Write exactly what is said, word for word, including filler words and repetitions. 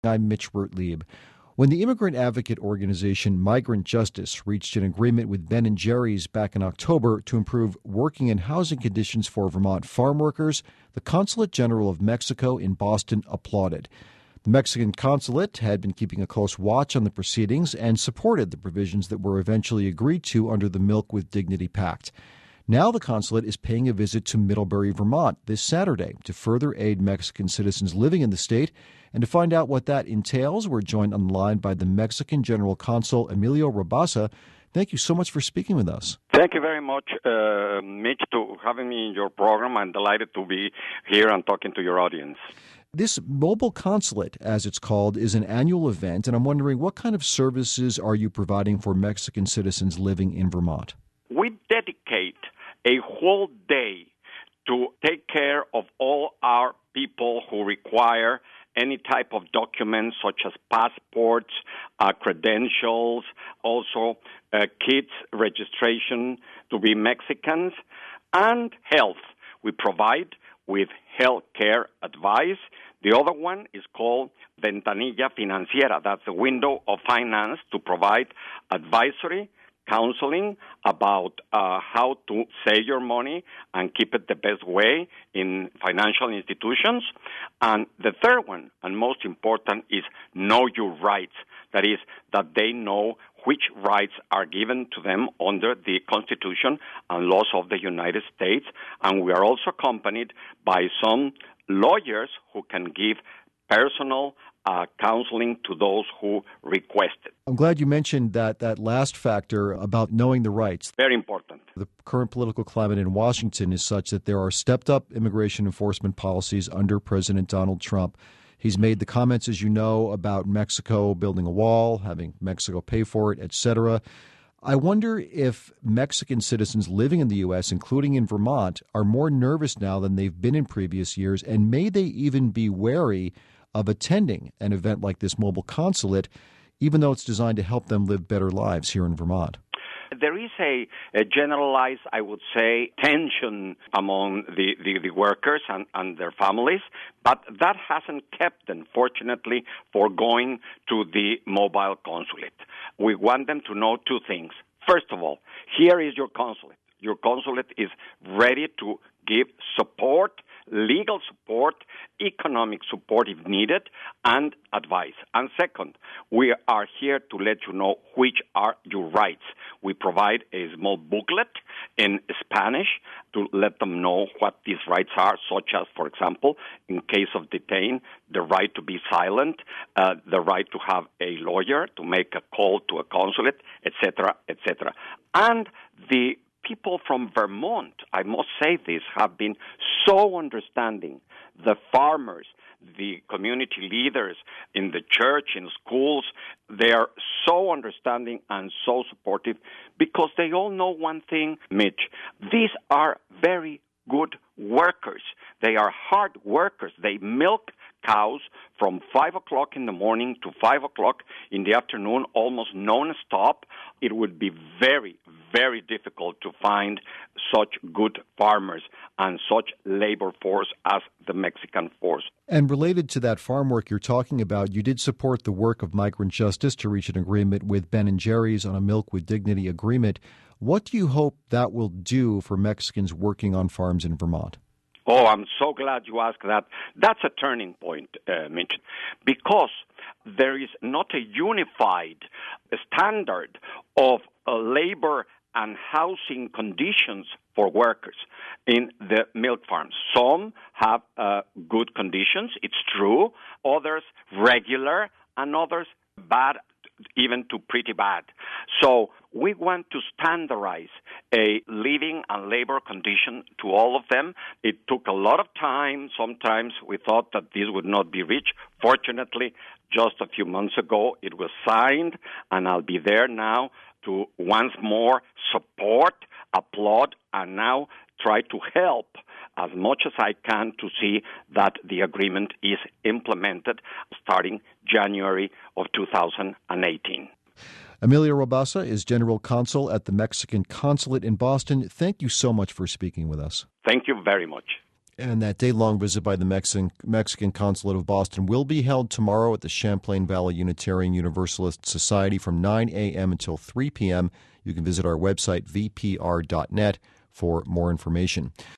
I'm Mitch Wertlieb. When the immigrant advocate organization Migrant Justice reached an agreement with Ben and Jerry's back in October to improve working and housing conditions for Vermont farm workers, the Consulate General of Mexico in Boston applauded. The Mexican consulate had been keeping a close watch on the proceedings and supported the provisions that were eventually agreed to under the Milk with Dignity Pact. Now the consulate is paying a visit to Middlebury, Vermont this Saturday to further aid Mexican citizens living in the state. And to find out what that entails, we're joined on the line by the Mexican General Consul, Emilio Rabasa. Thank you so much for speaking with us. Thank you very much, uh, Mitch, to having me in your program. I'm delighted to be here and talking to your audience. This mobile consulate, as it's called, is an annual event, and I'm wondering what kind of services are you providing for Mexican citizens living in Vermont? We dedicate a whole day to take care of all our people who require any type of documents such as passports, uh, credentials, also uh, kids' registration to be Mexicans, and health. We provide with health care advice. The other one is called Ventanilla Financiera. That's the window of finance to provide advisory, counseling about uh, how to save your money and keep it the best way in financial institutions. And the third one, and most important, is know your rights. That is, that they know which rights are given to them under the Constitution and laws of the United States. And we are also accompanied by some lawyers who can give personal Uh, counseling to those who request it. I'm glad you mentioned that that last factor about knowing the rights. Very important. The current political climate in Washington is such that there are stepped-up immigration enforcement policies under President Donald Trump. He's made the comments, as you know, about Mexico building a wall, having Mexico pay for it, et cetera. I wonder if Mexican citizens living in the U S, including in Vermont, are more nervous now than they've been in previous years, and may they even be wary of attending an event like this mobile consulate, even though it's designed to help them live better lives here in Vermont? There is a, a generalized, I would say, tension among the, the, the workers and, and their families, but that hasn't kept them, fortunately, for going to the mobile consulate. We want them to know two things. First of all, here is your consulate. Your consulate is ready to give support, legal support, economic support if needed, and advice. And second, we are here to let you know which are your rights. We provide a small booklet in Spanish to let them know what these rights are, such as, for example, in case of detain, the right to be silent, uh, the right to have a lawyer, to make a call to a consulate, et cetera, et cetera. And the people from Vermont, I must say this, have been so understanding. The farmers, the community leaders in the church, in schools, they are so understanding and so supportive because they all know one thing, Mitch. These are very good workers. They are hard workers. They milk cows from five o'clock in the morning to five o'clock in the afternoon, almost non-stop. It would be very, very difficult to find such good farmers and such labor force as the Mexican force. And related to that farm work you're talking about, you did support the work of Migrant Justice to reach an agreement with Ben and Jerry's on a Milk with Dignity agreement. What do you hope that will do for Mexicans working on farms in Vermont? Oh, I'm so glad you asked that. That's a turning point, uh, Mitch, because there is not a unified standard of uh, labor and housing conditions for workers in the milk farms. Some have uh, good conditions, it's true, others regular, and others bad, even to pretty bad. So we want to standardize a living and labor condition to all of them. It took a lot of time. Sometimes we thought that this would not be reached. Fortunately, just a few months ago, it was signed, and I'll be there now to once more support, applaud, and now try to help as much as I can to see that the agreement is implemented starting January of two thousand eighteen. Emilio Rabasa is General Consul at the Mexican Consulate in Boston. Thank you so much for speaking with us. Thank you very much. And that day-long visit by the Mexican, Mexican Consulate of Boston will be held tomorrow at the Champlain Valley Unitarian Universalist Society from nine a.m. until three p.m. You can visit our website, v p r dot net, for more information.